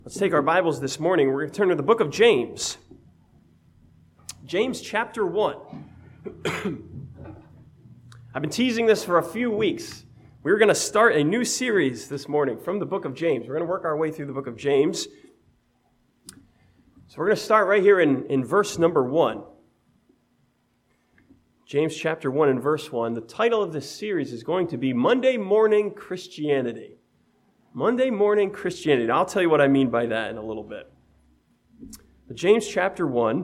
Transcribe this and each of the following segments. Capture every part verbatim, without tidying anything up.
Let's take our Bibles this morning. We're going to turn to the book of James. James chapter one. I've been teasing this for a few weeks. We're going to start a new series this morning from the book of James. We're going to work our way through the book of James. So we're going to start right here in, in verse number one. James chapter one and verse one. The title of this series is going to be Monday Morning Christianity. Monday morning Christianity. And I'll tell you what I mean by that in a little bit. But James chapter one,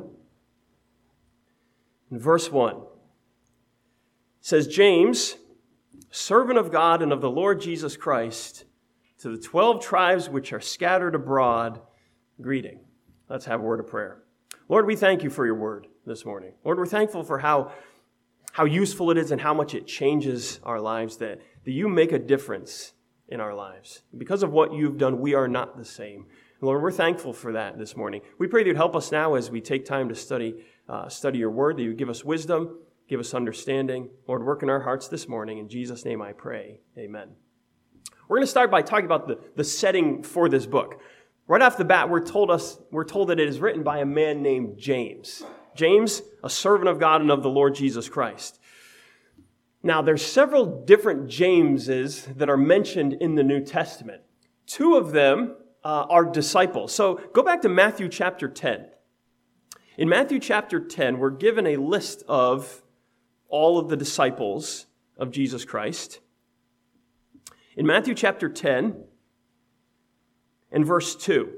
and verse one, says, James, servant of God and of the Lord Jesus Christ, to the twelve tribes which are scattered abroad, greeting. Let's have a word of prayer. Lord, we thank you for your word this morning. Lord, we're thankful for how, how useful it is and how much it changes our lives, that, that you make a difference in our lives. Because of what you've done, we are not the same. Lord, we're thankful for that this morning. We pray that you'd help us now as we take time to study uh, study your word, that you give us wisdom, give us understanding. Lord, work in our hearts this morning. In Jesus' name I pray. Amen. We're going to start by talking about the, the setting for this book. Right off the bat, we're told us we're told that it is written by a man named James. James, a servant of God and of the Lord Jesus Christ. Now, there's several different Jameses that are mentioned in the New Testament. Two of them uh, are disciples. So go back to Matthew chapter ten. In Matthew chapter ten, we're given a list of all of the disciples of Jesus Christ. In Matthew chapter ten and verse two.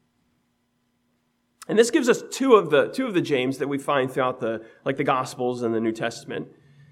And this gives us two of the two of the James that we find throughout the like the Gospels and the New Testament.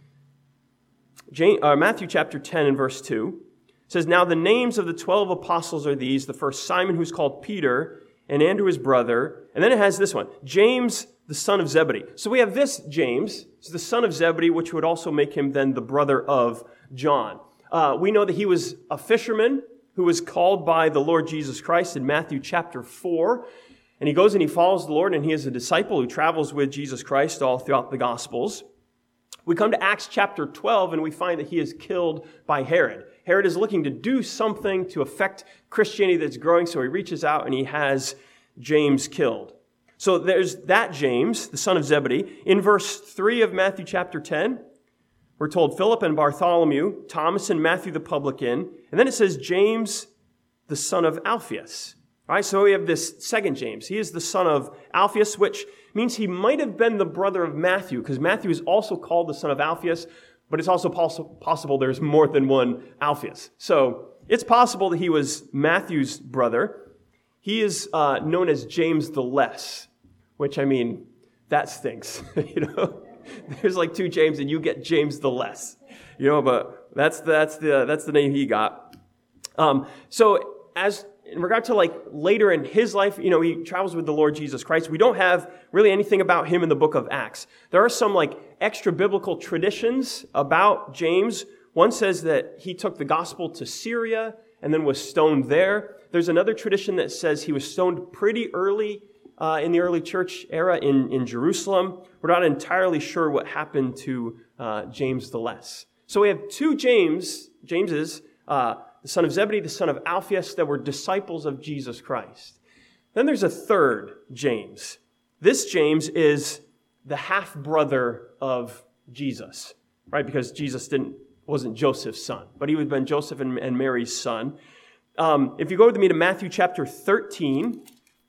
James, uh, Matthew chapter ten and verse two says, Now the names of the twelve apostles are these, the first Simon, who's called Peter, and Andrew his brother. And then it has this one, James, the son of Zebedee. So we have this James, the son of Zebedee, which would also make him then the brother of John. Uh, we know that he was a fisherman who was called by the Lord Jesus Christ in Matthew chapter four. And he goes and he follows the Lord, and he is a disciple who travels with Jesus Christ all throughout the Gospels. We come to Acts chapter twelve, and we find that he is killed by Herod. Herod is looking to do something to affect Christianity that's growing, so he reaches out and he has James killed. So there's that James, the son of Zebedee. In verse three of Matthew chapter ten, we're told Philip and Bartholomew, Thomas and Matthew the publican, and then it says James, the son of Alphaeus. All right, so we have this second James. He is the son of Alphaeus, which means he might have been the brother of Matthew, because Matthew is also called the son of Alphaeus, but it's also poss- possible there's more than one Alphaeus. So it's possible that he was Matthew's brother. He is uh, known as James the Less, which, I mean, that stinks. you know, there's like two James, and you get James the Less. You know, but that's that's the that's the name he got. Um, so as in regard to like later in his life, you know, he travels with the Lord Jesus Christ. We don't have really anything about him in the book of Acts. There are some like extra biblical traditions about James. One says that he took the gospel to Syria and then was stoned there. There's another tradition that says he was stoned pretty early uh, in the early church era in, in Jerusalem. We're not entirely sure what happened to uh, James the Less. So we have two James, Jameses, uh, the son of Zebedee, the son of Alphaeus, that were disciples of Jesus Christ. Then there's a third James. This James is the half-brother of Jesus, right? Because Jesus didn't wasn't Joseph's son, but he would have been Joseph and, and Mary's son. Um, if you go with me to Matthew chapter thirteen,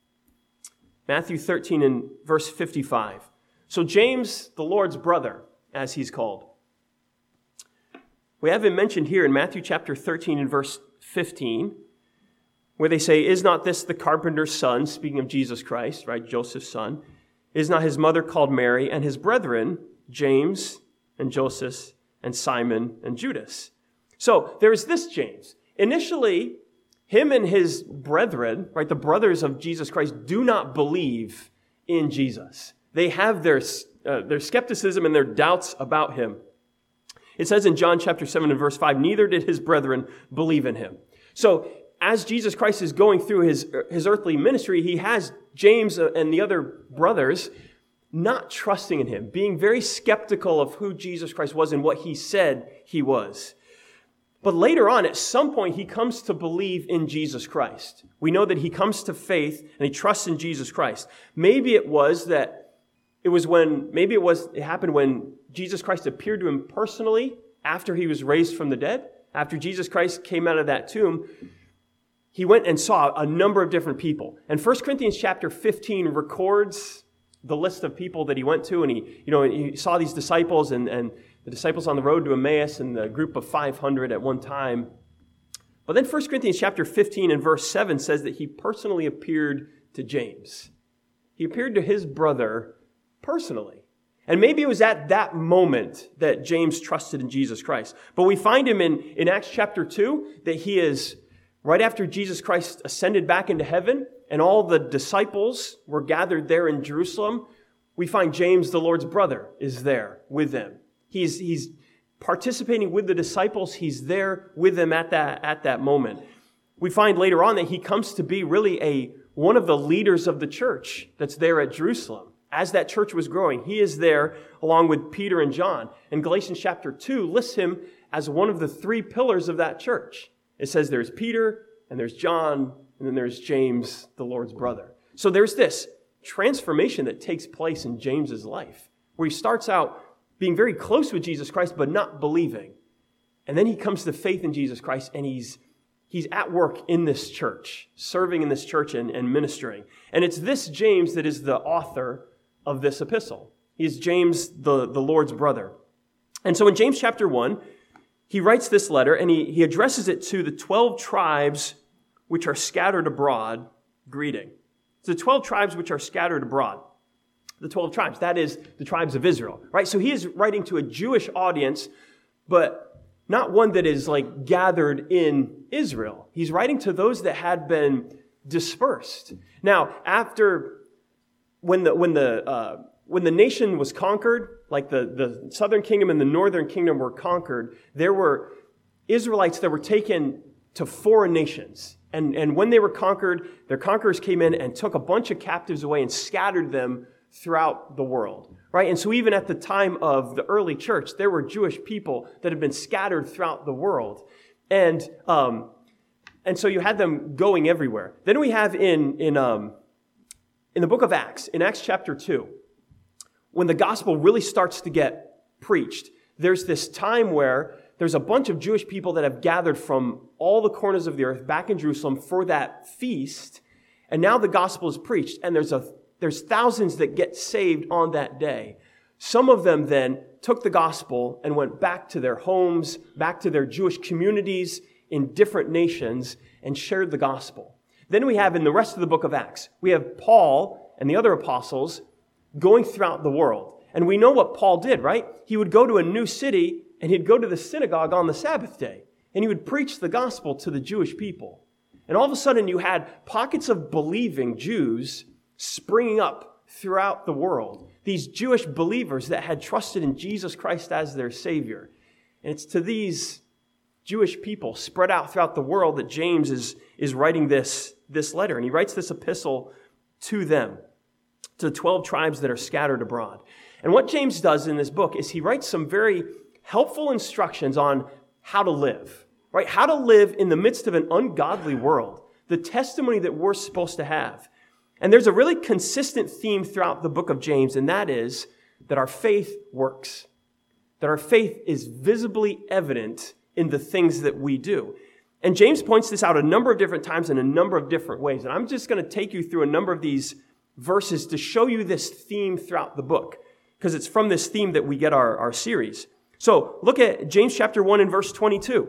Matthew thirteen and verse fifty-five. So James, the Lord's brother, as he's called. We have him mentioned here in Matthew chapter thirteen and verse fifteen, where they say, Is not this the carpenter's son, speaking of Jesus Christ, right, Joseph's son? Is not his mother called Mary, and his brethren, James and Joseph and Simon and Judas? So there's this James. Initially, him and his brethren, right, the brothers of Jesus Christ, do not believe in Jesus. They have their, uh, their skepticism and their doubts about him. It says in John chapter seven and verse five, neither did his brethren believe in him. So as Jesus Christ is going through his, his earthly ministry, he has James and the other brothers not trusting in him, being very skeptical of who Jesus Christ was and what he said he was. But later on, at some point, he comes to believe in Jesus Christ. We know that he comes to faith and he trusts in Jesus Christ. Maybe it was that it was when, maybe it was, it happened when Jesus Christ appeared to him personally after he was raised from the dead. After Jesus Christ came out of that tomb, he went and saw a number of different people. And First Corinthians chapter fifteen records the list of people that he went to, and he, you know, he saw these disciples and, and the disciples on the road to Emmaus and the group of five hundred at one time. But then First Corinthians chapter fifteen and verse seven says that he personally appeared to James. He appeared to his brother personally. And maybe it was at that moment that James trusted in Jesus Christ. But we find him in, in Acts chapter two, that he is right after Jesus Christ ascended back into heaven and all the disciples were gathered there in Jerusalem. We find James, the Lord's brother, is there with them. He's, he's participating with the disciples. He's there with them at that, at that moment. We find later on that he comes to be really a one of the leaders of the church that's there at Jerusalem. As that church was growing, he is there along with Peter and John. And Galatians chapter two lists him as one of the three pillars of that church. It says there's Peter, and there's John, and then there's James, the Lord's brother. So there's this transformation that takes place in James's life, where he starts out being very close with Jesus Christ, but not believing. And then he comes to faith in Jesus Christ, and he's he's at work in this church, serving in this church and, and ministering. And it's this James that is the author of this epistle. He is James, the, the Lord's brother. And so in James chapter one, he writes this letter, and he, he addresses it to the twelve tribes which are scattered abroad, greeting. It's the twelve tribes which are scattered abroad. The twelve tribes, that is the tribes of Israel, right? So he is writing to a Jewish audience, but not one that is like gathered in Israel. He's writing to those that had been dispersed. Now, after, when the, when the, uh, when the nation was conquered, like the, the southern kingdom and the northern kingdom were conquered, there were Israelites that were taken to foreign nations. And, and when they were conquered, their conquerors came in and took a bunch of captives away and scattered them throughout the world, right? And so even at the time of the early church, there were Jewish people that had been scattered throughout the world. And um, and so you had them going everywhere. Then we have in, in, um, in the book of Acts, in Acts chapter two, when the gospel really starts to get preached, there's this time where there's a bunch of Jewish people that have gathered from all the corners of the earth back in Jerusalem for that feast. And now the gospel is preached, and there's a there's thousands that get saved on that day. Some of them then took the gospel and went back to their homes, back to their Jewish communities in different nations, and shared the gospel. Then we have in the rest of the book of Acts, we have Paul and the other apostles going throughout the world. And we know what Paul did, right? He would go to a new city and he'd go to the synagogue on the Sabbath day. And he would preach the gospel to the Jewish people. And all of a sudden you had pockets of believing Jews springing up throughout the world. These Jewish believers that had trusted in Jesus Christ as their Savior. And it's to these Jewish people spread out throughout the world that James is, is writing this, this letter. And he writes this epistle to them, to the twelve tribes that are scattered abroad. And what James does in this book is he writes some very helpful instructions on how to live, right? How to live in the midst of an ungodly world, the testimony that we're supposed to have. And there's a really consistent theme throughout the book of James, and that is that our faith works, that our faith is visibly evident in the things that we do. And James points this out a number of different times in a number of different ways. And I'm just going to take you through a number of these verses to show you this theme throughout the book, because it's from this theme that we get our, our series. So look at James chapter one and verse twenty-two.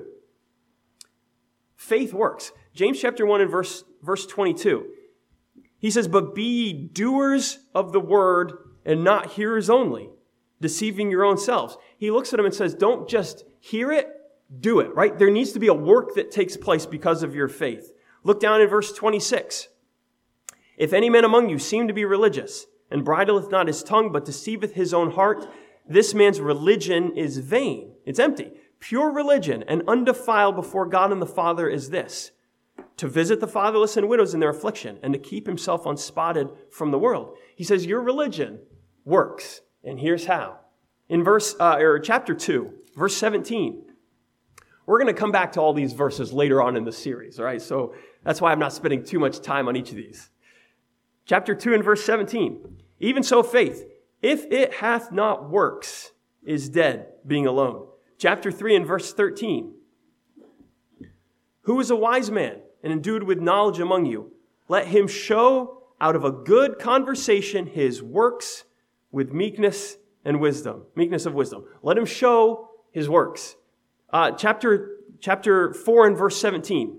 Faith works. James chapter one and verse, verse twenty-two. He says, "But be ye doers of the word and not hearers only, deceiving your own selves." He looks at them and says, don't just hear it, do it, right? There needs to be a work that takes place because of your faith. Look down in verse twenty-six. "If any man among you seem to be religious, and bridleth not his tongue, but deceiveth his own heart, this man's religion is vain." It's empty. "Pure religion and undefiled before God and the Father is this, to visit the fatherless and widows in their affliction, and to keep himself unspotted from the world." He says your religion works, and here's how. In verse uh, or chapter two, verse seventeen, We're going to come back to all these verses later on in the series, all right? So that's why I'm not spending too much time on each of these. Chapter two and verse seventeen. Even so faith, if it hath not works, is dead, being alone. Chapter three and verse thirteen. Who is a wise man and endued with knowledge among you? Let him show out of a good conversation his works with meekness and wisdom. Meekness of wisdom. Let him show his works. Uh, chapter, chapter four and verse seventeen.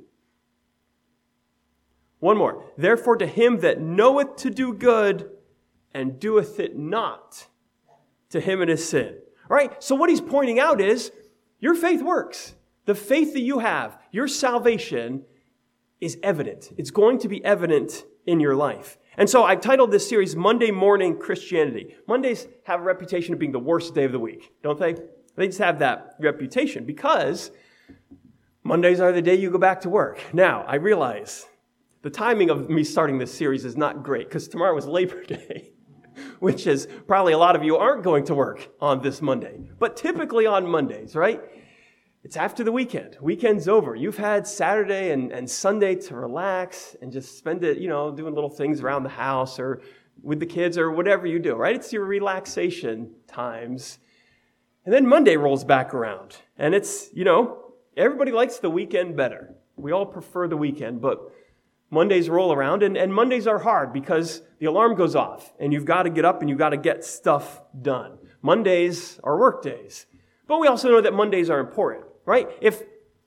One more. Therefore to him that knoweth to do good and doeth it not, to him it is sin. All right, so what he's pointing out is your faith works. The faith that you have, your salvation, is evident. It's going to be evident in your life. And so I've titled this series Monday Morning Christianity. Mondays have a reputation of being the worst day of the week, don't they? They just have that reputation because Mondays are the day you go back to work. Now, I realize the timing of me starting this series is not great because tomorrow is Labor Day, which is probably a lot of you aren't going to work on this Monday. But typically on Mondays, right? It's after the weekend. Weekend's over. You've had Saturday and, and Sunday to relax and just spend it, you know, doing little things around the house or with the kids or whatever you do, right? It's your relaxation times. And then Monday rolls back around. And it's, you know, everybody likes the weekend better. We all prefer the weekend, but Mondays roll around, and, and Mondays are hard because the alarm goes off, and you've got to get up and you've got to get stuff done. Mondays are work days. But we also know that Mondays are important, right? If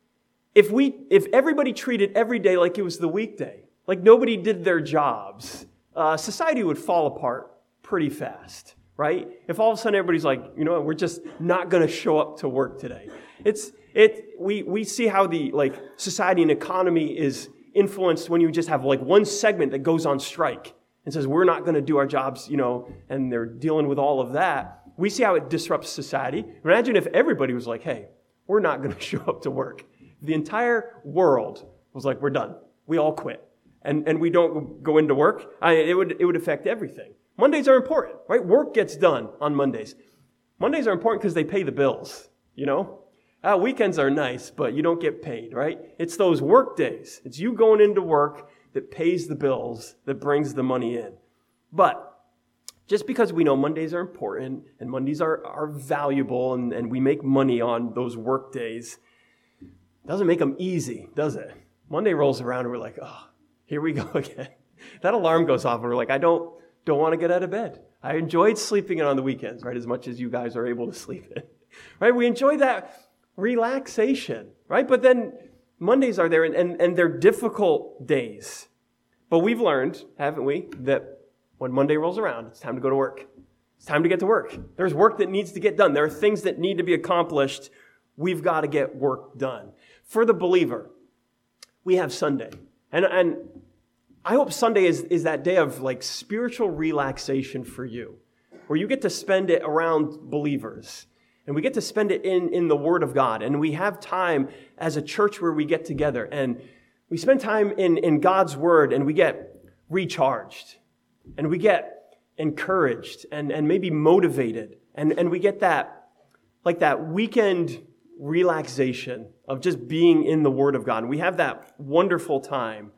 if we if everybody treated every day like it was the weekday, like nobody did their jobs, uh, society would fall apart pretty fast, right? If all of a sudden everybody's like, you know, we're just not going to show up to work today. It's it we we see how the like society and economy is influenced when you just have like one segment that goes on strike and says we're not going to do our jobs, you know, and they're dealing with all of that. We see how it disrupts society. Imagine if everybody was like, hey, we're not going to show up to work. The entire world was like, we're done. We all quit. And and we don't go into work. I, it would it would affect everything. Mondays are important, right? Work gets done on Mondays. Mondays are important because they pay the bills, you know? Uh, weekends are nice, but you don't get paid, right? It's those work days. It's you going into work that pays the bills, that brings the money in. But just because we know Mondays are important and Mondays are, are valuable and, and we make money on those work days, doesn't make them easy, does it? Monday rolls around and we're like, oh, here we go again. That alarm goes off and we're like, I don't don't want to get out of bed. I enjoyed sleeping in on the weekends, right, as much as you guys are able to sleep in. Right? We enjoy that relaxation, right? But then Mondays are there and, and, and they're difficult days. But we've learned, haven't we, that when Monday rolls around, it's time to go to work. It's time to get to work. There's work that needs to get done. There are things that need to be accomplished. We've got to get work done. For the believer, we have Sunday. And, and I hope Sunday is, is that day of like spiritual relaxation for you, where you get to spend it around believers. And we get to spend it in, in the Word of God. And we have time as a church where we get together. And we spend time in, in God's Word and we get recharged. And we get encouraged and, and maybe motivated. And, and we get that, like that weekend relaxation of just being in the Word of God. And we have that wonderful time.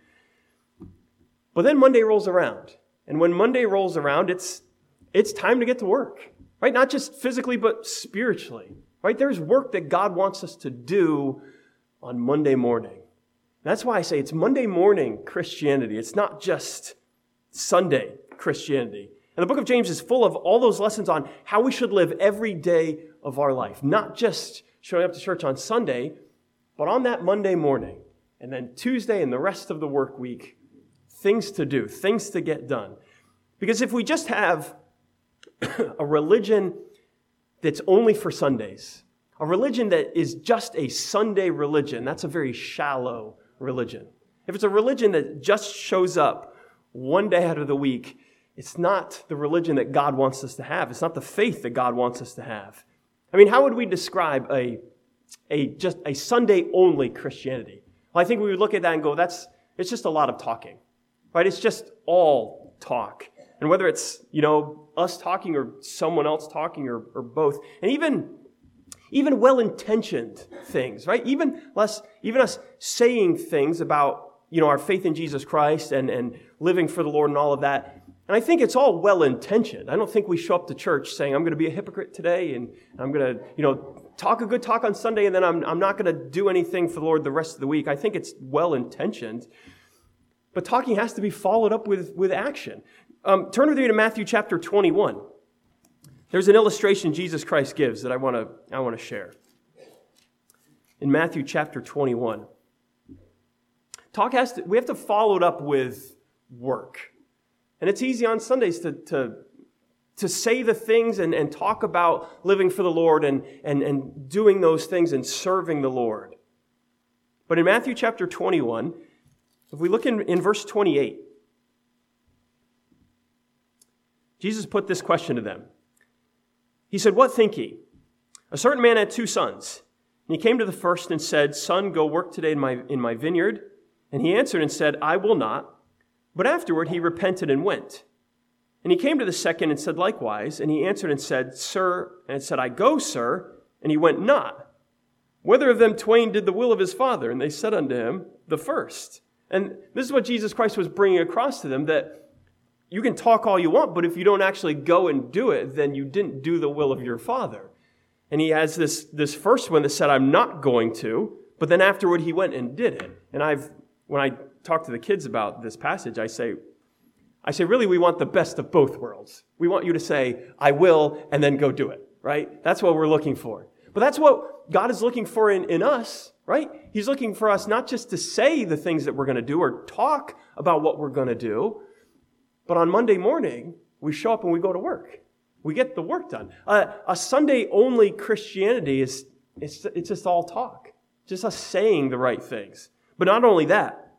But then Monday rolls around. And when Monday rolls around, it's it's time to get to work. Right? Not just physically, but spiritually. Right? There's work that God wants us to do on Monday morning. That's why I say it's Monday morning Christianity. It's not just Sunday Christianity. And the book of James is full of all those lessons on how we should live every day of our life. Not just showing up to church on Sunday, but on that Monday morning. And then Tuesday and the rest of the work week, things to do, things to get done. Because if we just have a religion that's only for Sundays, a religion that is just a Sunday religion, that's a very shallow religion. If it's a religion that just shows up one day out of the week, it's not the religion that God wants us to have. It's not the faith that God wants us to have. I mean, how would we describe a, a just a Sunday-only Christianity? Well, I think we would look at that and go, that's it's just a lot of talking, right? It's just all talk. And whether it's, you know, us talking or someone else talking or, or both. And even, even well-intentioned things, right? Even less, even us saying things about, you know, our faith in Jesus Christ and, and living for the Lord and all of that. And I think it's all well-intentioned. I don't think we show up to church saying, I'm going to be a hypocrite today and I'm going to, you know, talk a good talk on Sunday and then I'm, I'm not going to do anything for the Lord the rest of the week. I think it's well-intentioned. But talking has to be followed up with, with action. Um, turn with me to Matthew chapter twenty-one. There's an illustration Jesus Christ gives that I want to I want to share. In Matthew chapter twenty-one. Talk has to, we have to follow it up with work. And it's easy on Sundays to, to, to say the things and, and talk about living for the Lord and, and, and doing those things and serving the Lord. But in Matthew chapter twenty-one, if we look in, in verse twenty-eight, Jesus put this question to them. He said, "What think ye? A certain man had two sons. And he came to the first and said, Son, go work today in my, in my vineyard. And he answered and said, I will not. But afterward he repented and went. And he came to the second and said likewise. And he answered and said, Sir, and said, I go, sir. And he went not. Whether of them twain did the will of his father? And they said unto him, the first." And this is what Jesus Christ was bringing across to them, that you can talk all you want, but if you don't actually go and do it, then you didn't do the will of your Father. And he has this, this first one that said, I'm not going to, but then afterward he went and did it. And I've, when I talk to the kids about this passage, I say, I say, really, we want the best of both worlds. We want you to say, I will, and then go do it, right? That's what we're looking for. But that's what God is looking for in, in us, right? He's looking for us not just to say the things that we're going to do or talk about what we're going to do, but on Monday morning, we show up and we go to work. We get the work done. Uh, a Sunday-only Christianity is it's, it's just all talk, just us saying the right things. But not only that,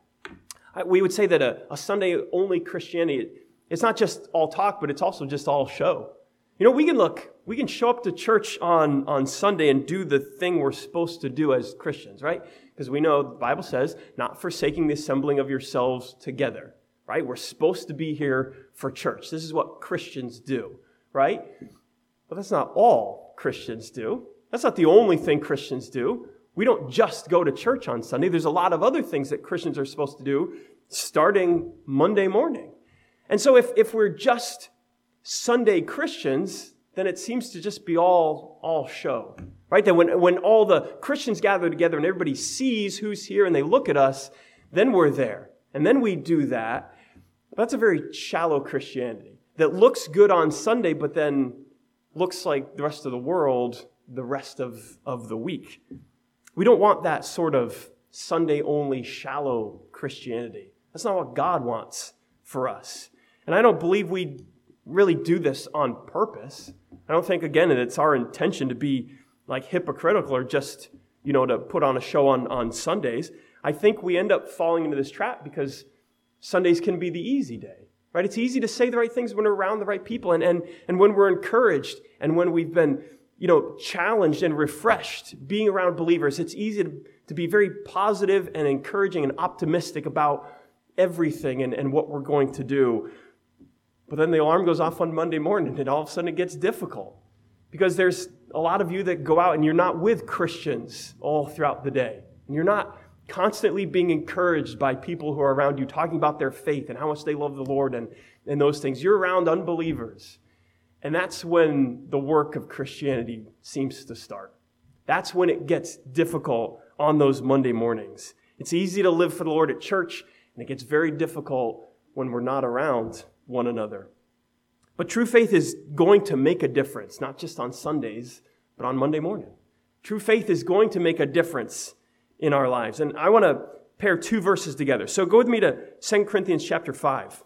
we would say that a, a Sunday-only Christianity, it's not just all talk, but it's also just all show. You know, we can look, we can show up to church on, on Sunday and do the thing we're supposed to do as Christians, right? Because we know the Bible says, not forsaking the assembling of yourselves together, right? We're supposed to be here for church. This is what Christians do, right? But that's not all Christians do. That's not the only thing Christians do. We don't just go to church on Sunday. There's a lot of other things that Christians are supposed to do starting Monday morning. And so if, if we're just Sunday Christians, then it seems to just be all, all show, right? That when, when all the Christians gather together and everybody sees who's here and they look at us, then we're there. And then we do that. That's a very shallow Christianity that looks good on Sunday, but then looks like the rest of the world the rest of, of the week. We don't want that sort of Sunday-only shallow Christianity. That's not what God wants for us. And I don't believe we really do this on purpose. I don't think, again, that it's our intention to be like hypocritical or just, you know, to put on a show on, on Sundays. I think we end up falling into this trap because Sundays can be the easy day, right? It's easy to say the right things when we're around the right people and, and, and when we're encouraged and when we've been, you know, challenged and refreshed being around believers. It's easy to, to be very positive and encouraging and optimistic about everything and, and what we're going to do. But then the alarm goes off on Monday morning and all of a sudden it gets difficult because there's a lot of you that go out and you're not with Christians all throughout the day. And you're not constantly being encouraged by people who are around you talking about their faith and how much they love the Lord and, and those things. You're around unbelievers. And that's when the work of Christianity seems to start. That's when it gets difficult on those Monday mornings. It's easy to live for the Lord at church, and it gets very difficult when we're not around one another. But true faith is going to make a difference, not just on Sundays, but on Monday morning. True faith is going to make a difference in our lives. And I want to pair two verses together. So go with me to Second Corinthians chapter five.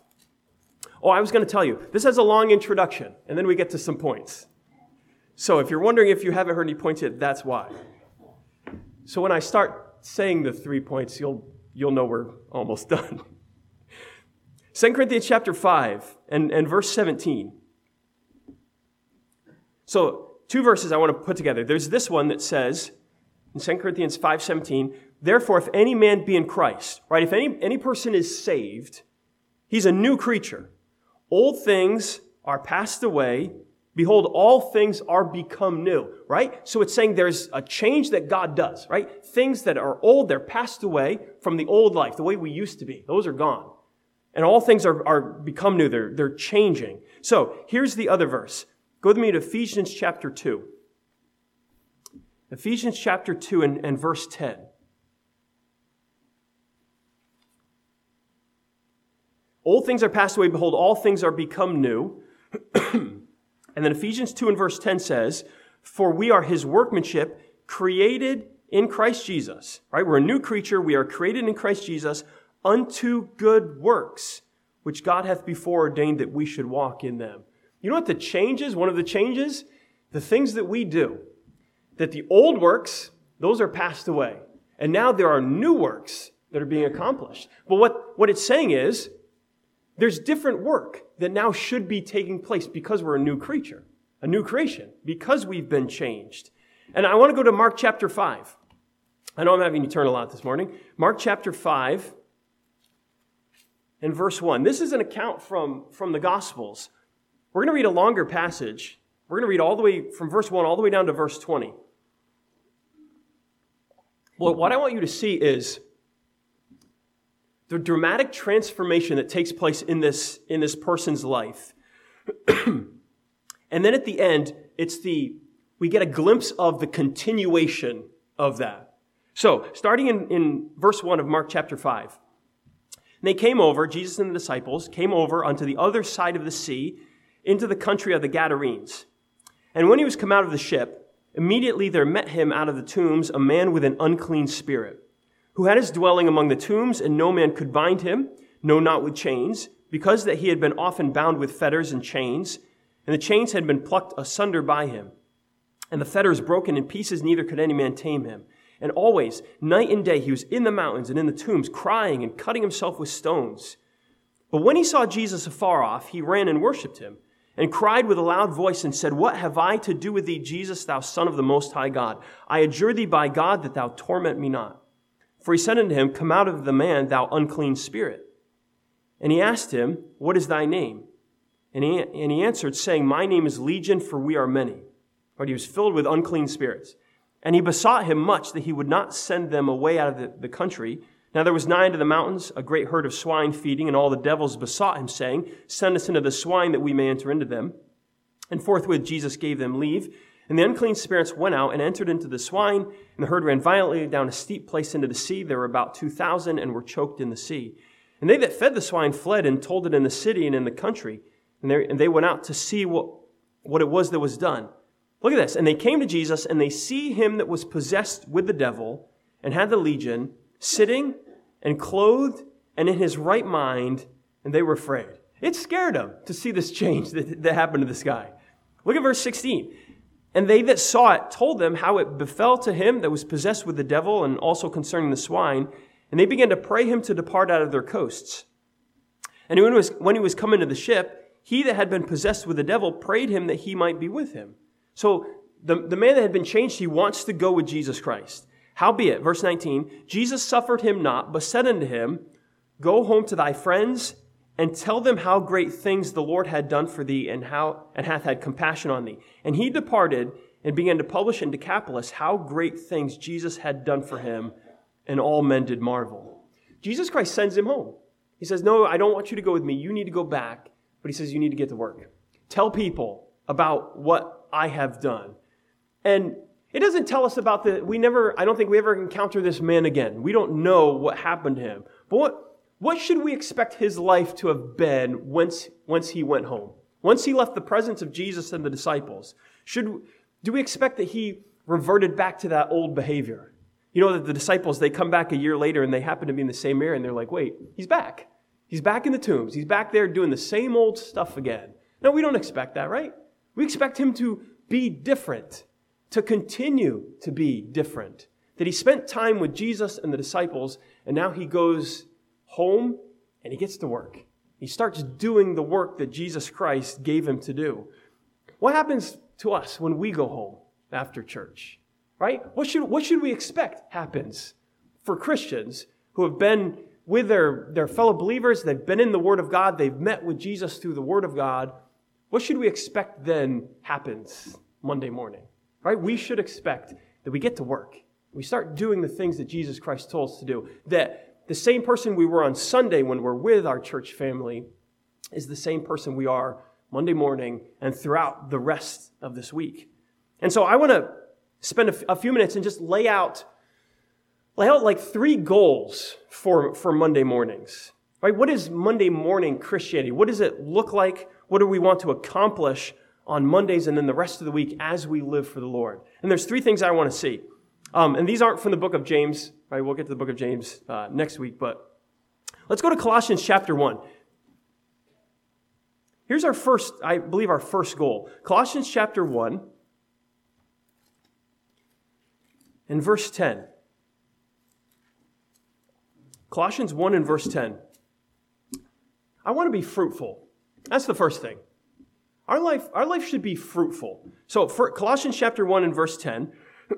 Oh, I was going to tell you, this has a long introduction, and then we get to some points. So if you're wondering if you haven't heard any points yet, that's why. So when I start saying the three points, you'll you'll know we're almost done. Second Corinthians chapter five and, and verse seventeen. So two verses I want to put together. There's this one that says, in Second Corinthians five seventeen, therefore if any man be in Christ, right? If any, any person is saved, he's a new creature. Old things are passed away. behold, all things are become new, right? So it's saying there's a change that God does, right? Things that are old, they're passed away from the old life, the way we used to be. Those are gone. And all things are, are become new. They're, they're changing. So here's the other verse. Go with me to Ephesians chapter two. Ephesians chapter two and, and verse ten. Old things are passed away. Behold, all things are become new. And then Ephesians two and verse ten says, for we are his workmanship, created in Christ Jesus. Right? We're a new creature. We are created in Christ Jesus unto good works, which God hath before ordained that we should walk in them. You know what the change is? One of the changes? The things that we do. That the old works, those are passed away. And now there are new works that are being accomplished. But what, what it's saying is, there's different work that now should be taking place because we're a new creature, a new creation, because we've been changed. And I want to go to Mark chapter five. I know I'm having you turn a lot this morning. Mark chapter five and verse one. This is an account from, from the Gospels. We're going to read a longer passage. We're going to read all the way from verse one all the way down to verse twenty. Well, what I want you to see is the dramatic transformation that takes place in this, in this person's life. And then at the end, it's the, we get a glimpse of the continuation of that. So, starting in, in verse one of Mark chapter five. And they came over, Jesus and the disciples, came over unto the other side of the sea, into the country of the Gadarenes. And when he was come out of the ship, immediately there met him out of the tombs a man with an unclean spirit, who had his dwelling among the tombs, and no man could bind him, no, not with chains, because that he had been often bound with fetters and chains, and the chains had been plucked asunder by him. And the fetters broken in pieces, neither could any man tame him. And always, night and day, he was in the mountains and in the tombs, crying and cutting himself with stones. But when he saw Jesus afar off, he ran and worshipped him, and cried with a loud voice and said, what have I to do with thee, Jesus, thou Son of the Most High God? I adjure thee by God that thou torment me not. For he said unto him, come out of the man, thou unclean spirit. And he asked him, what is thy name? And he, and he answered, saying, my name is Legion, for we are many. But he was filled with unclean spirits. And he besought him much that he would not send them away out of the, the country. Now there was nigh unto the mountains a great herd of swine feeding, and all the devils besought him, saying, send us into the swine that we may enter into them. And forthwith Jesus gave them leave. And the unclean spirits went out and entered into the swine, and the herd ran violently down a steep place into the sea. There were about two thousand, and were choked in the sea. And they that fed the swine fled and told it in the city and in the country. And they, and they went out to see what, what it was that was done. Look at this. And they came to Jesus, and they see him that was possessed with the devil, and had the legion, sitting and clothed and in his right mind, and they were afraid. It scared them to see this change that, that happened to this guy. Look at verse sixteen. And they that saw it told them how it befell to him that was possessed with the devil, and also concerning the swine. And they began to pray him to depart out of their coasts. And when he was, when he was come into the ship, he that had been possessed with the devil prayed him that he might be with him. So the, the man that had been changed, he wants to go with Jesus Christ. Howbeit, verse nineteen, Jesus suffered him not, but said unto him, go home to thy friends, and tell them how great things the Lord had done for thee, and how and hath had compassion on thee. And he departed and began to publish in Decapolis how great things Jesus had done for him, and all men did marvel. Jesus Christ sends him home. He says, no, I don't want you to go with me. You need to go back. But he says, you need to get to work. Tell people about what I have done. And it doesn't tell us about the, we never, I don't think we ever encounter this man again. We don't know what happened to him. But what, What should we expect his life to have been once, once he went home? Once he left the presence of Jesus and the disciples? Should, do we expect that he reverted back to that old behavior? You know that the disciples, they come back a year later and they happen to be in the same area and they're like, wait, he's back. He's back in the tombs. He's back there doing the same old stuff again. No, we don't expect that, right? We expect him to be different, to continue to be different. That he spent time with Jesus and the disciples, and now he goes home and he gets to work. He starts doing the work that Jesus Christ gave him to do. What happens to us when we go home after church? Right? What should, what should we expect happens for Christians who have been with their, their fellow believers, they've been in the Word of God, they've met with Jesus through the Word of God? what should we expect then happens Monday morning? Right? We should expect that we get to work. We start doing the things that Jesus Christ told us to do. That the same person we were on Sunday when we're with our church family is the same person we are Monday morning and throughout the rest of this week. And so I want to spend a, f- a few minutes and just lay out, lay out like three goals for, for Monday mornings. Right? What is Monday morning Christianity? What does it look like? What do we want to accomplish on Mondays and then the rest of the week as we live for the Lord? And there's three things I want to see. Um, and these aren't from the book of James. Right? We'll get to the book of James uh, next week. But let's go to Colossians chapter one. Here's our first, I believe, our first goal. Colossians chapter one and verse ten. Colossians one and verse ten. I want to be fruitful. That's the first thing. Our life, our life should be fruitful. So for Colossians chapter one and verse ten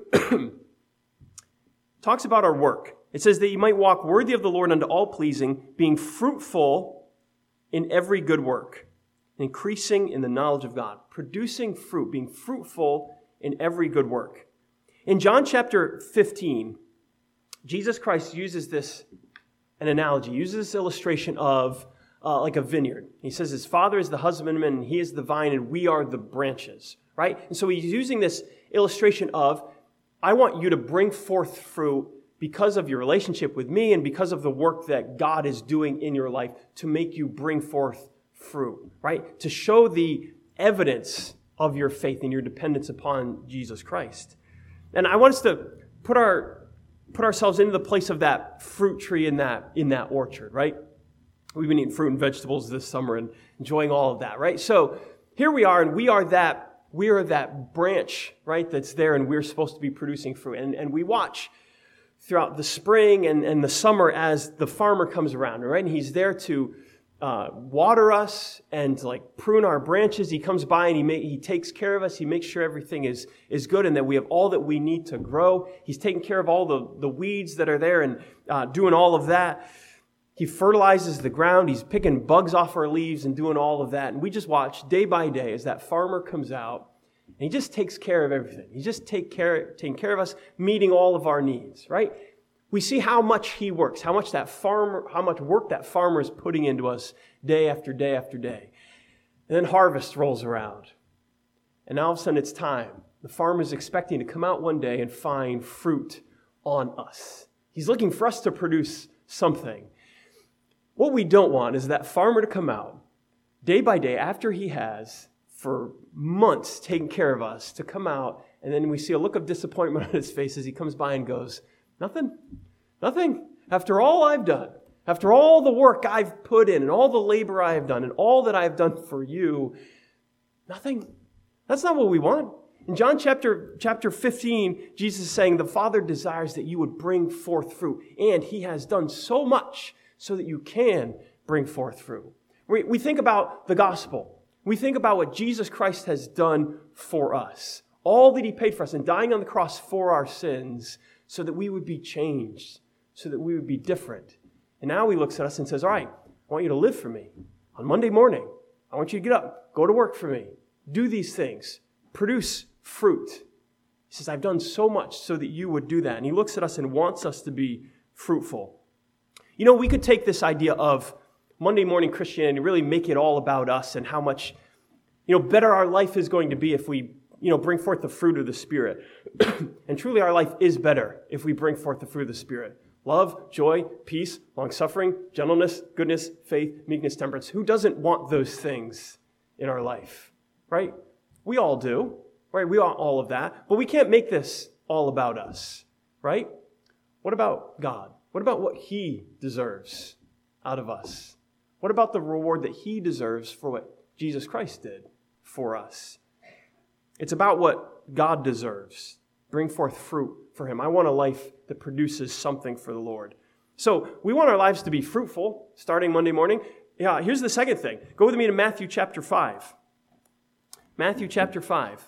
talks about our work. It says that you might walk worthy of the Lord unto all pleasing, being fruitful in every good work, increasing in the knowledge of God, producing fruit, being fruitful in every good work. In John chapter fifteen, Jesus Christ uses this, an analogy, uses this illustration of uh, like a vineyard. He says his Father is the husbandman, and he is the vine, and we are the branches, right? And so he's using this illustration of, I want you to bring forth fruit because of your relationship with me and because of the work that God is doing in your life to make you bring forth fruit, right? To show the evidence of your faith and your dependence upon Jesus Christ. And I want us to put our put ourselves into the place of that fruit tree in that in that orchard, right? We've been eating fruit and vegetables this summer and enjoying all of that, right? So here we are, and we are that we are that branch, right, that's there, and we're supposed to be producing fruit. And, and we watch throughout the spring and, and the summer as the farmer comes around, right? And he's there to uh, water us and to, like, prune our branches. He comes by and he make, he takes care of us. He makes sure everything is, is good and that we have all that we need to grow. He's taking care of all the, the weeds that are there and uh, doing all of that. He fertilizes the ground. He's picking bugs off our leaves and doing all of that. And we just watch day by day as that farmer comes out and he just takes care of everything. He just take care, taking care of us, meeting all of our needs, right? We see how much he works, how much that farmer, how much work that farmer is putting into us day after day after day. And then harvest rolls around. And now all of a sudden it's time. The farmer is expecting to come out one day and find fruit on us. He's looking for us to produce something. What we don't want is that farmer to come out day by day after he has for months taken care of us, to come out, and then we see a look of disappointment on his face as he comes by and goes, nothing, nothing. After all I've done, after all the work I've put in and all the labor I have done and all that I've done for you, nothing. That's not what we want. In John chapter, chapter fifteen, Jesus is saying the Father desires that you would bring forth fruit, and he has done so much so that you can bring forth fruit. We, we think about the gospel. We think about what Jesus Christ has done for us. All that he paid for us and dying on the cross for our sins so that we would be changed, so that we would be different. And now he looks at us and says, all right, I want you to live for me. On Monday morning, I want you to get up, go to work for me, do these things, produce fruit. He says, I've done so much so that you would do that. And he looks at us and wants us to be fruitful. You know, we could take this idea of Monday morning Christianity and really make it all about us and how much, you know, better our life is going to be if we, you know, bring forth the fruit of the Spirit. And truly our life is better if we bring forth the fruit of the Spirit. Love, joy, peace, long-suffering, gentleness, goodness, faith, meekness, temperance. Who doesn't want those things in our life, right? We all do, right? We want all of that. But we can't make this all about us, right? What about God? What about what he deserves out of us? What about the reward that he deserves for what Jesus Christ did for us? It's about what God deserves. Bring forth fruit for him. I want a life that produces something for the Lord. So we want our lives to be fruitful starting Monday morning. Yeah, here's the second thing. Go with me to Matthew chapter five. Matthew chapter five.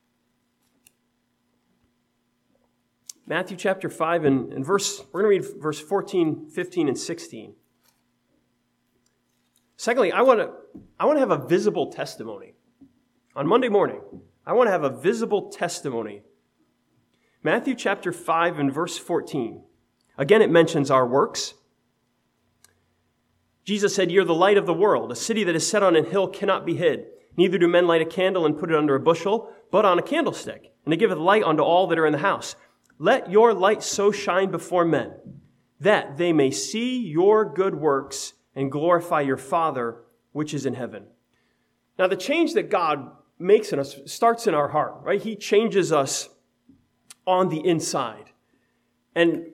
Matthew chapter five and, and verse, we're going to read verse fourteen, fifteen, and sixteen. Secondly, I want to I want to have a visible testimony. On Monday morning, I want to have a visible testimony. Matthew chapter five and verse fourteen. Again, it mentions our works. Jesus said, "You're the light of the world. A city that is set on a hill cannot be hid. Neither do men light a candle and put it under a bushel, but on a candlestick, and it giveth light unto all that are in the house. Let your light so shine before men, that they may see your good works and glorify your Father which is in heaven." Now, the change that God makes in us starts in our heart, right? He changes us on the inside. And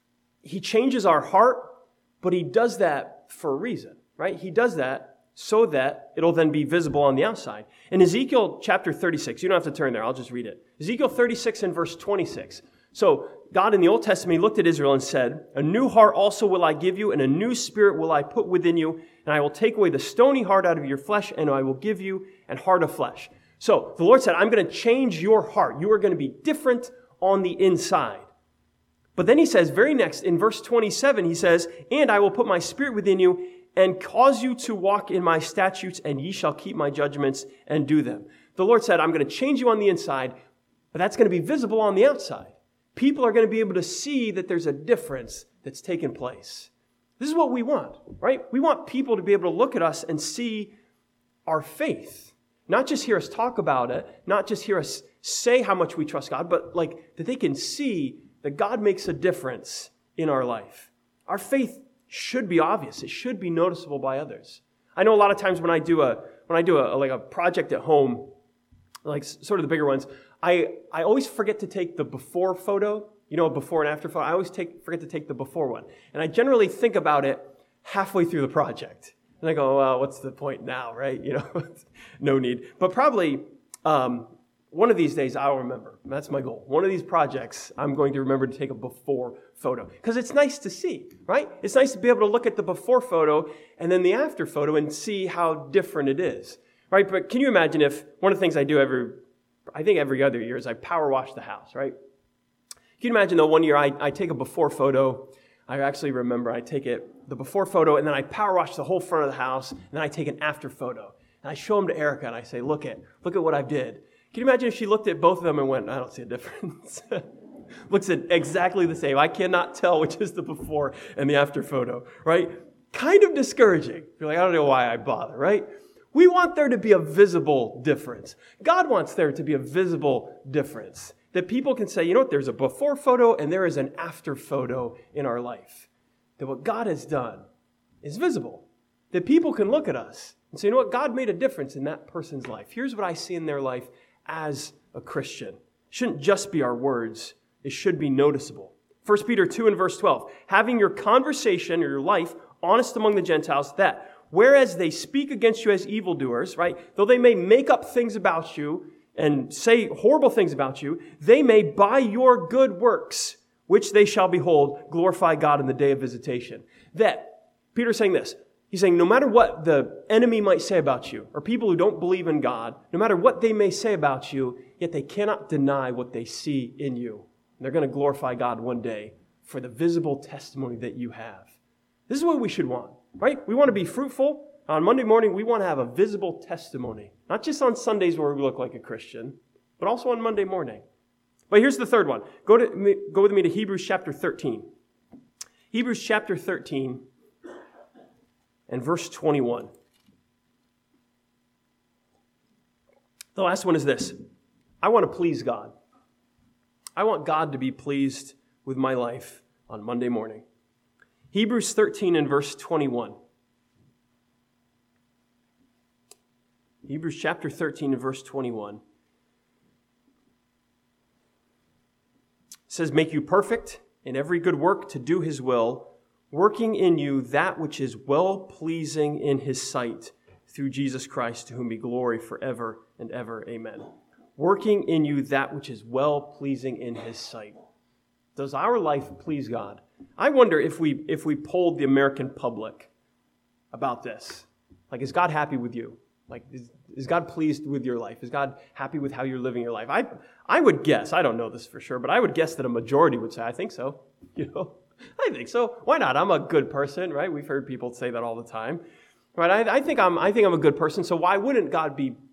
he changes our heart, but he does that for a reason, right? He does that so that it'll then be visible on the outside. In Ezekiel chapter thirty-six, you don't have to turn there, I'll just read it. Ezekiel thirty-six and verse twenty-six. So God in the Old Testament, he looked at Israel and said, "A new heart also will I give you, and a new spirit will I put within you, and I will take away the stony heart out of your flesh, and I will give you an heart of flesh." So the Lord said, I'm going to change your heart. You are going to be different on the inside. But then he says, very next, in verse twenty-seven, he says, "And I will put my spirit within you, and cause you to walk in my statutes, and ye shall keep my judgments and do them." The Lord said, I'm going to change you on the inside, but that's going to be visible on the outside. People are going to be able to see that there's a difference that's taken place. This is what we want, right? We want people to be able to look at us and see our faith. Not just hear us talk about it, not just hear us say how much we trust God, but like that they can see that God makes a difference in our life. Our faith should be obvious. It should be noticeable by others. I know a lot of times when I do a when I do a like a project at home, like sort of the bigger ones, I, I always forget to take the before photo, you know, before and after photo. I always take forget to take the before one. And I generally think about it halfway through the project. And I go, well, what's the point now, right? You know, no need. But probably um, one of these days I'll remember. That's my goal. One of these projects, I'm going to remember to take a before photo. Because it's nice to see, right? It's nice to be able to look at the before photo and then the after photo and see how different it is, right? But can you imagine if one of the things I do every, I think every other year is I power wash the house, right? Can you imagine though, one year I, I take a before photo. I actually remember I take it, the before photo, and then I power wash the whole front of the house, and then I take an after photo. And I show them to Erica, and I say, look at, look at what I did. Can you imagine if she looked at both of them and went, I don't see a difference? Looks at exactly the same. I cannot tell which is the before and the after photo, right? Kind of discouraging. You're like, I don't know why I bother, right? We want there to be a visible difference. God wants there to be a visible difference. That people can say, you know what, there's a before photo and there is an after photo in our life. That what God has done is visible. That people can look at us and say, you know what, God made a difference in that person's life. Here's what I see in their life as a Christian. It shouldn't just be our words. It should be noticeable. First Peter two and verse twelve, having your conversation or your life honest among the Gentiles, that whereas they speak against you as evildoers, right, though they may make up things about you and say horrible things about you, they may by your good works, which they shall behold, glorify God in the day of visitation. That, Peter's saying this, he's saying no matter what the enemy might say about you, or people who don't believe in God, no matter what they may say about you, yet they cannot deny what they see in you. And they're going to glorify God one day for the visible testimony that you have. This is what we should want, right? We want to be fruitful. On Monday morning, we want to have a visible testimony. Not just on Sundays where we look like a Christian, but also on Monday morning. But here's the third one. Go to go with me to Hebrews chapter thirteen. Hebrews chapter thirteen and verse twenty-one. The last one is this. I want to please God. I want God to be pleased with my life on Monday morning. Hebrews thirteen and verse twenty-one. Hebrews chapter thirteen and verse twenty-one. It says, make you perfect in every good work to do his will, working in you that which is well-pleasing in his sight, through Jesus Christ, to whom be glory forever and ever. Amen. Working in you that which is well-pleasing in his sight. Does our life please God? I wonder if we if we polled the American public about this. Like, is God happy with you? Like, is, is God pleased with your life? Is God happy with how you're living your life? I I would guess, I don't know this for sure, but I would guess that a majority would say, I think so. You know, I think so. Why not? I'm a good person, right? We've heard people say that all the time. Right? I, I think I'm I think I'm a good person, so why wouldn't God be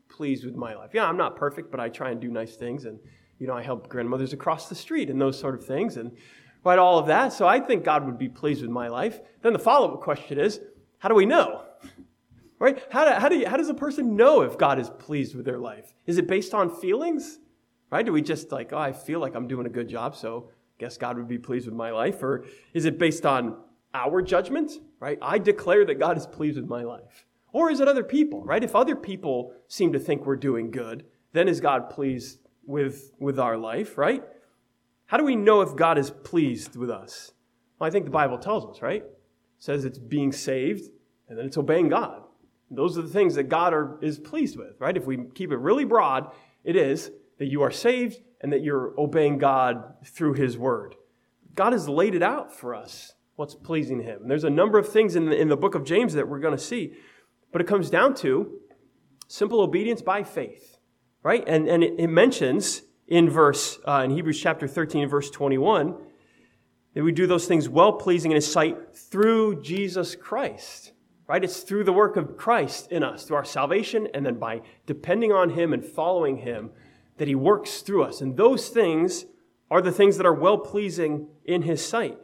pleased with my life. Yeah, I'm not perfect, but I try and do nice things. And, you know, I help grandmothers across the street and those sort of things and right, all of that. So I think God would be pleased with my life. Then the follow-up question is, how do we know? Right? How, do, how, do you, how does a person know if God is pleased with their life? Is it based on feelings? Right? Do we just like, oh, I feel like I'm doing a good job, so I guess God would be pleased with my life? Or is it based on our judgment? Right? I declare that God is pleased with my life. Or is it other people? Right? If other people seem to think we're doing good, then is God pleased with, with our life? Right? How do we know if God is pleased with us? Well, I think the Bible tells us, right? It says it's being saved, and then it's obeying God. And those are the things that God are, is pleased with, right? If we keep it really broad, it is that you are saved and that you're obeying God through His Word. God has laid it out for us, what's pleasing to Him. And there's a number of things in the, in the book of James that we're going to see. But it comes down to simple obedience by faith, right? And, and it, it mentions in verse, uh, in Hebrews chapter thirteen, verse twenty-one, that we do those things well-pleasing in His sight through Jesus Christ, right? It's through the work of Christ in us, through our salvation, and then by depending on Him and following Him, that He works through us. And those things are the things that are well-pleasing in His sight.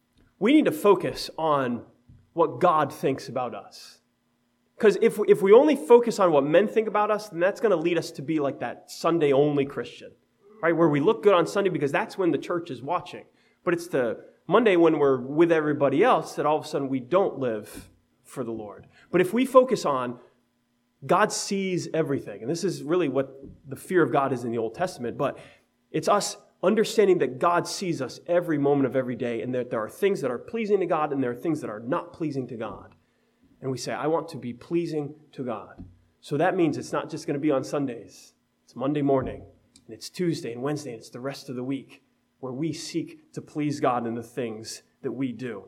We need to focus on what God thinks about us. Because if, if we only focus on what men think about us, then that's going to lead us to be like that Sunday-only Christian, right? Where we look good on Sunday because that's when the church is watching. But it's the Monday when we're with everybody else that all of a sudden we don't live for the Lord. But if we focus on God sees everything, and this is really what the fear of God is in the Old Testament, but it's us understanding that God sees us every moment of every day and that there are things that are pleasing to God and there are things that are not pleasing to God. And we say, I want to be pleasing to God. So that means it's not just going to be on Sundays. It's Monday morning, and it's Tuesday and Wednesday, and it's the rest of the week where we seek to please God in the things that we do.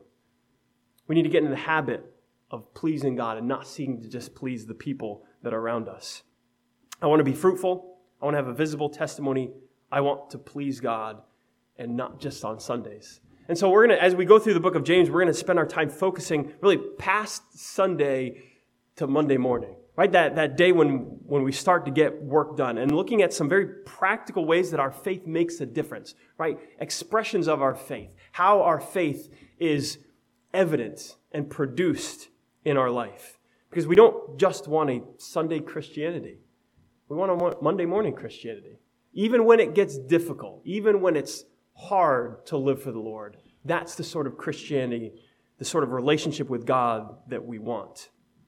We need to get in the habit of pleasing God and not seeking to just please the people that are around us. I want to be fruitful. I want to have a visible testimony. I want to please God and not just on Sundays. And so we're going to, as we go through the book of James, we're going to spend our time focusing really past Sunday to Monday morning, right? That, that day when, when we start to get work done and looking at some very practical ways that our faith makes a difference, right? Expressions of our faith, how our faith is evident and produced in our life. Because we don't just want a Sunday Christianity. We want a Monday morning Christianity. Even when it gets difficult, even when it's hard to live for the Lord, that's the sort of Christianity, the sort of relationship with God that we want.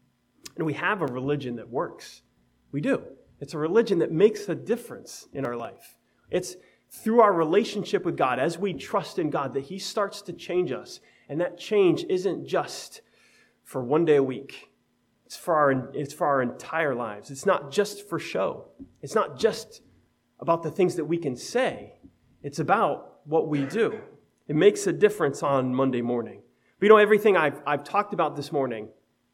And we have a religion that works. We do. It's a religion that makes a difference in our life. It's through our relationship with God, as we trust in God, that He starts to change us. And that change isn't just for one day a week. It's for our, it's for our entire lives. It's not just for show. It's not just about the things that we can say. It's about what we do. It makes a difference on Monday morning. But you know, everything I've, I've talked about this morning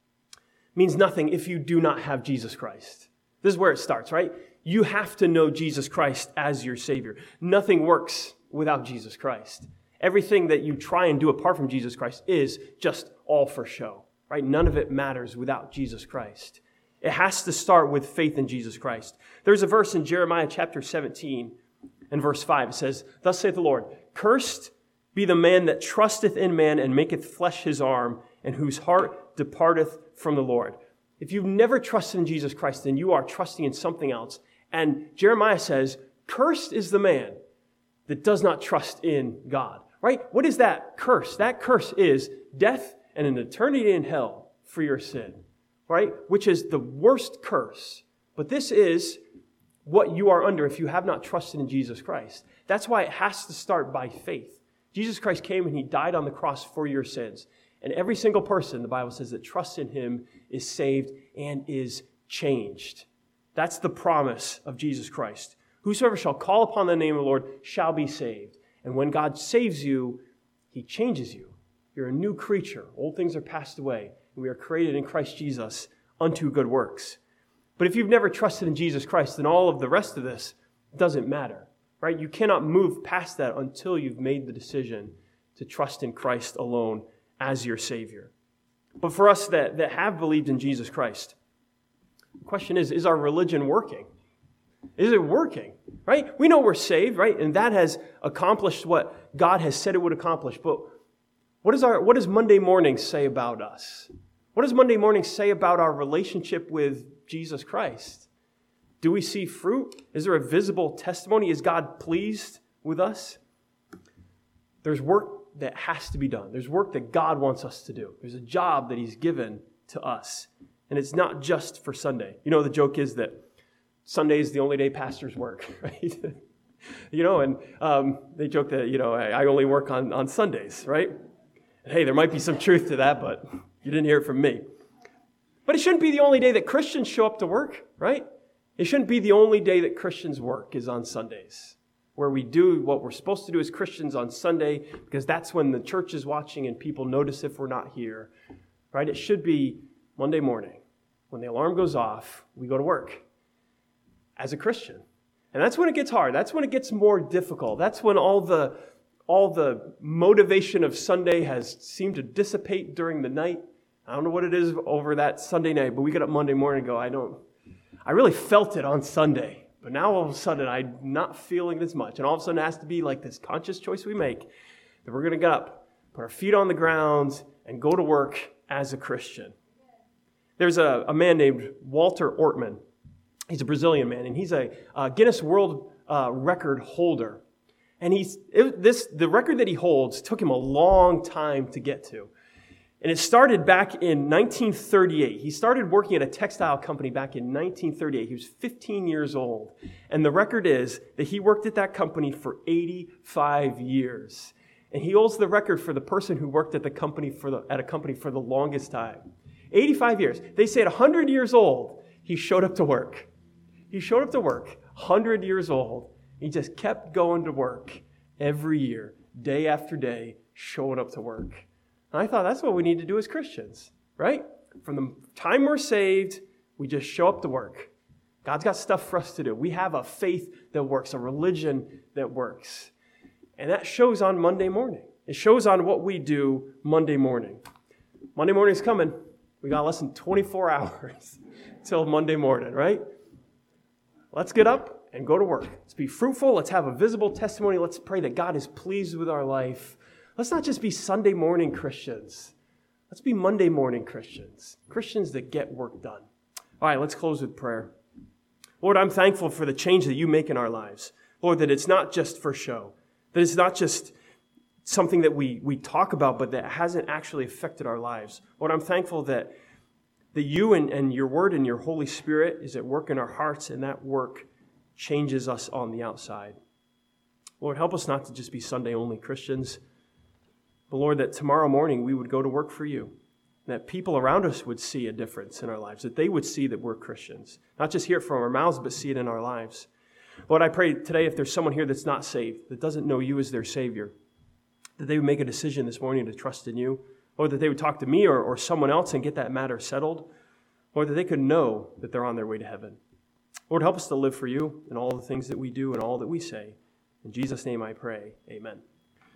means nothing if you do not have Jesus Christ. This is where it starts, right? You have to know Jesus Christ as your Savior. Nothing works without Jesus Christ. Everything that you try and do apart from Jesus Christ is just all for show, right? None of it matters without Jesus Christ. It has to start with faith in Jesus Christ. There's a verse in Jeremiah chapter seventeen and verse five. It says, "Thus saith the Lord, cursed be the man that trusteth in man and maketh flesh his arm, and whose heart departeth from the Lord." If you've never trusted in Jesus Christ, then you are trusting in something else. And Jeremiah says, cursed is the man that does not trust in God. Right? What is that curse? That curse is death and an eternity in hell for your sin. Right? Which is the worst curse. But this is what you are under if you have not trusted in Jesus Christ. That's why it has to start by faith. Jesus Christ came and He died on the cross for your sins. And every single person, the Bible says, that trusts in Him is saved and is changed. That's the promise of Jesus Christ. Whosoever shall call upon the name of the Lord shall be saved. And when God saves you, He changes you. You're a new creature. Old things are passed away. And we are created in Christ Jesus unto good works. But if you've never trusted in Jesus Christ, then all of the rest of this doesn't matter. Right? You cannot move past that until you've made the decision to trust in Christ alone as your Savior. But for us that, that have believed in Jesus Christ, The question is, is our religion working? Is it working? Right? We know we're saved, right? And that has accomplished what God has said it would accomplish. But what does our what does Monday morning say about us? What does Monday morning say about our relationship with Jesus Christ? Do we see fruit? Is there a visible testimony? Is God pleased with us? There's work that has to be done. There's work that God wants us to do. There's a job that He's given to us. And it's not just for Sunday. You know, the joke is that Sunday is the only day pastors work, right? you know, and um, they joke that, you know, I, I only work on, on Sundays, right? And hey, there might be some truth to that, but you didn't hear it from me. But it shouldn't be the only day that Christians show up to work, right? It shouldn't be the only day that Christians work is on Sundays, where we do what we're supposed to do as Christians on Sunday, because that's when the church is watching and people notice if we're not here, right? It should be Monday morning. When the alarm goes off, we go to work as a Christian. And that's when it gets hard. That's when it gets more difficult. That's when all the, all the motivation of Sunday has seemed to dissipate during the night. I don't know what it is over that Sunday night, but we get up Monday morning and go, I don't, I really felt it on Sunday. But now all of a sudden, I'm not feeling this much. And all of a sudden, it has to be like this conscious choice we make that we're going to get up, put our feet on the ground, and go to work as a Christian. There's a, a man named Walter Ortman. He's a Brazilian man, and he's a, a Guinness World uh, Record holder. And he's it, this the record that he holds took him a long time to get to. And it started back in nineteen thirty-eight. He started working at a textile company back in nineteen thirty-eight. He was fifteen years old. And the record is that he worked at that company for eighty-five years. And he holds the record for the person who worked at the company for the, at a company for the longest time. eighty-five years. They say at one hundred years old, he showed up to work. He showed up to work, one hundred years old. He just kept going to work every year, day after day, showing up to work. And I thought that's what we need to do as Christians, right? From the time we're saved, we just show up to work. God's got stuff for us to do. We have a faith that works, a religion that works. And that shows on Monday morning. It shows on what we do Monday morning. Monday morning's coming. We got less than twenty-four hours till Monday morning, right? Let's get up and go to work. Let's be fruitful. Let's have a visible testimony. Let's pray that God is pleased with our life. Let's not just be Sunday morning Christians. Let's be Monday morning Christians. Christians that get work done. All right, let's close with prayer. Lord, I'm thankful for the change that you make in our lives. Lord, that it's not just for show. That it's not just something that we, we talk about, but that hasn't actually affected our lives. Lord, I'm thankful that that you and, and your word and your Holy Spirit is at work in our hearts, and that work changes us on the outside. Lord, help us not to just be Sunday-only Christians, but Lord, that tomorrow morning we would go to work for you, that people around us would see a difference in our lives, that they would see that we're Christians, not just hear it from our mouths, but see it in our lives. Lord, I pray today if there's someone here that's not saved, that doesn't know you as their Savior, that they would make a decision this morning to trust in you, or that they would talk to me or, or someone else and get that matter settled, or that they could know that they're on their way to heaven. Lord, help us to live for you in all the things that we do and all that we say. In Jesus' name I pray, amen.